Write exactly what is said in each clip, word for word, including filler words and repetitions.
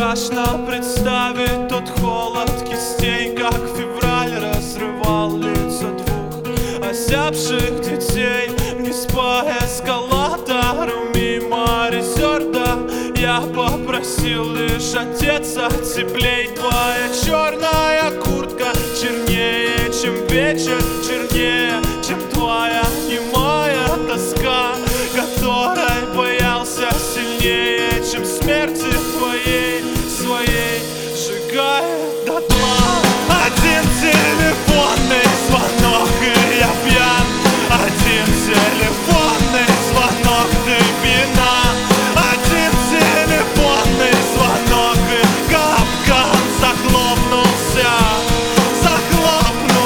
страшно представить тот холод кистей, как февраль разрывал лица двух осяпших детей. Вниз по эскалатору мимо резерда я попросил лишь одеться теплей. Твоя черная куртка чернее, чем вечер, чернее, чем твоя немая тоска, которой боялся сильнее, чем смерти твоей, своей, сжигает дотла. Один телефонный звонок, и я пьян. Один телефонный звонок, ты пьяна. Один телефонный звонок, и капкан захлопнулся, захлопнулся.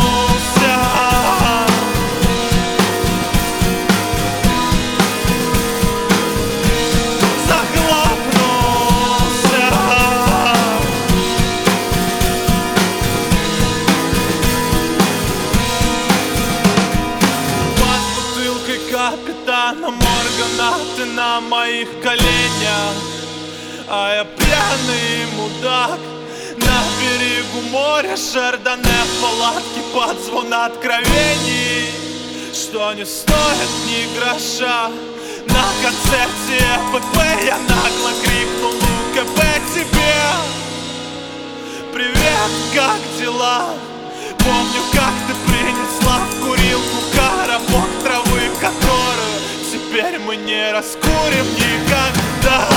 Капитана Моргана, ты на моих коленях, а я пьяный мудак на берегу моря Шардоне, в палатке под звон откровений, что не стоит ни гроша. На концерте ЭПП я нагло крикнул УКП тебе: привет, как дела? Помню, как ты принесла в курилку коробок травы, которую теперь мы не раскурим никогда.